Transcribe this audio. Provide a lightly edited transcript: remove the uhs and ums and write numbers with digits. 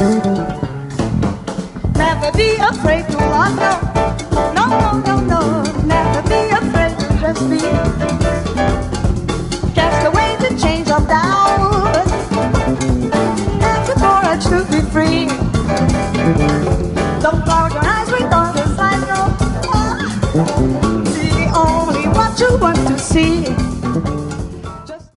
Never be afraid to walk up. No, no, no, no. Never be afraid to just be. Cast away the chains of doubt. Have the courage to be free. Don't close your eyes with all the signs of. See only what you want to see.